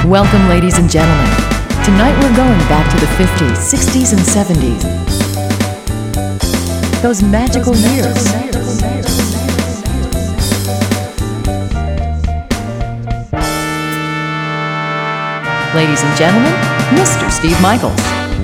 Welcome, ladies and gentlemen. Tonight we're going back to the 50s, 60s, and 70s. Those magical years. Ladies and gentlemen, Mr. Steve Michaels.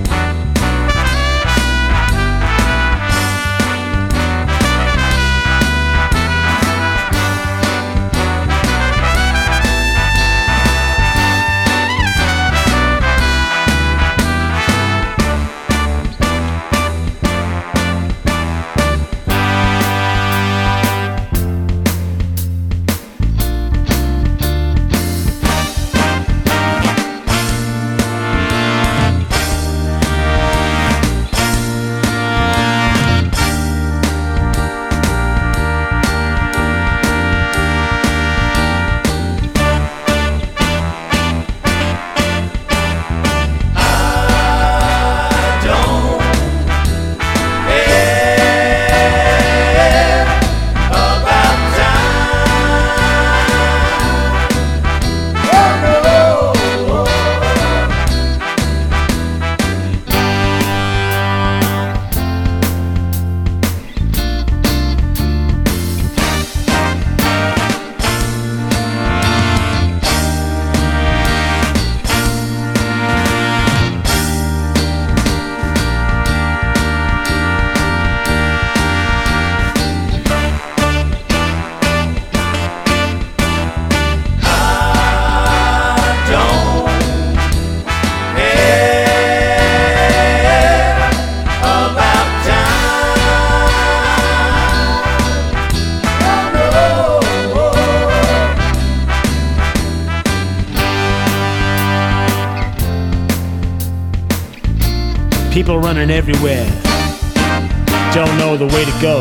People running everywhere, don't know the way to go,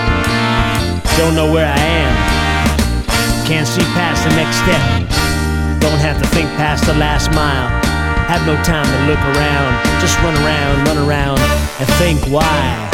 don't know where I am, can't see past the next step, don't have to think past the last mile, have no time to look around, just run around and think why.